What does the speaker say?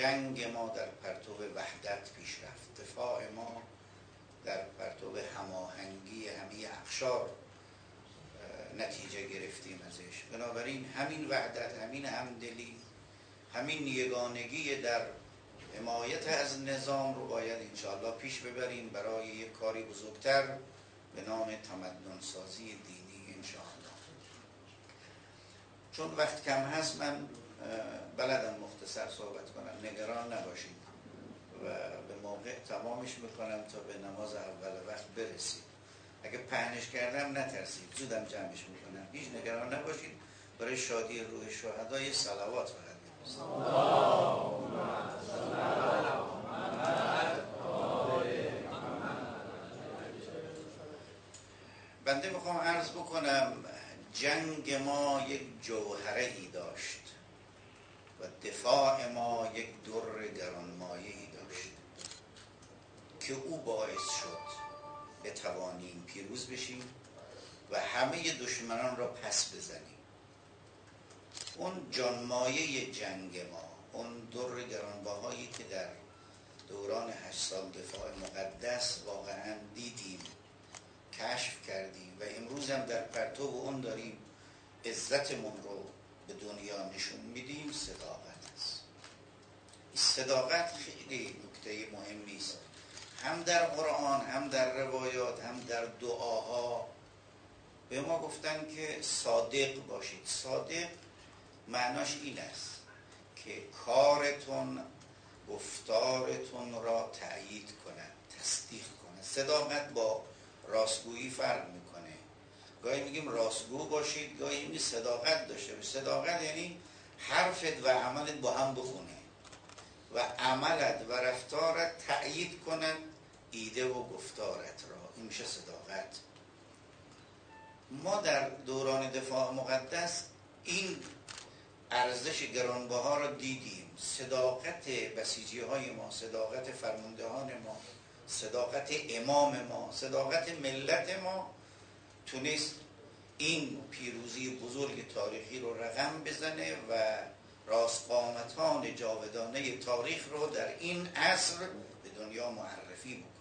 جنگ ما در پرتو وحدت پیش رفت، دفاع ما در پرتو هماهنگی همه اقشار نتیجه گرفتیم ازش. بنابراین همین وحدت، همین همدلی، همین یگانگی در حمایت از نظام رو باید انشاءالله پیش ببریم برای یک کاری بزرگتر به نام تمدن سازی دینی انشاءالله. چون وقت کم هست من بلدم مختصر صحبت کنم، نگران نباشید و به موقع تمامش میکنم تا به نماز اول وقت برسید. اگه پهنش کردم نترسید، زودم جمعش میکنم، هیچ نگران نباشید. برای شادی روح شهدای صلوات فقط بنده میخوام عرض بکنم جنگ ما یک جوهره ای داشت و دفاع ما یک در گرانمایه ای داشت که او باعث شد بتوانیم پیروز بشیم و همه دشمنان را پس بزنیم. اون جانمایه جنگ ما، اون در گرانبهایی که در دوران 8 سال دفاع مقدس واقعا دیدیم، کشف کردیم و امروز هم در پرتو اون داریم عزتمون رو به دنیا نشون میدیم، صداقت است. صداقت خیلی نکته مهمی است، هم در قرآن، هم در روایات، هم در دعاها به ما گفتن که صادق باشید. صادق معناش این است که کارتون گفتارتون را تأیید کند، تصدیق کند. صداقت با راستگویی فرق میکنه. گاهی میگیم راستگو باشید، گاهی میگیم صداقت داشته باشید. صداقت یعنی حرفت و عملت با هم بخونه و عملت و رفتارت تأیید کند ایده و گفتارت را. این میشه صداقت. ما در دوران دفاع مقدس این ارزش گرانبها را دیدیم. صداقت بسیجی های ما، صداقت فرماندهان ما، صداقت امام ما، صداقت ملت ما تونست این پیروزی بزرگ تاریخی رو رقم بزنه و رازقامتان جاودانه تاریخ رو در این عصر به دنیا معرفی بکنه.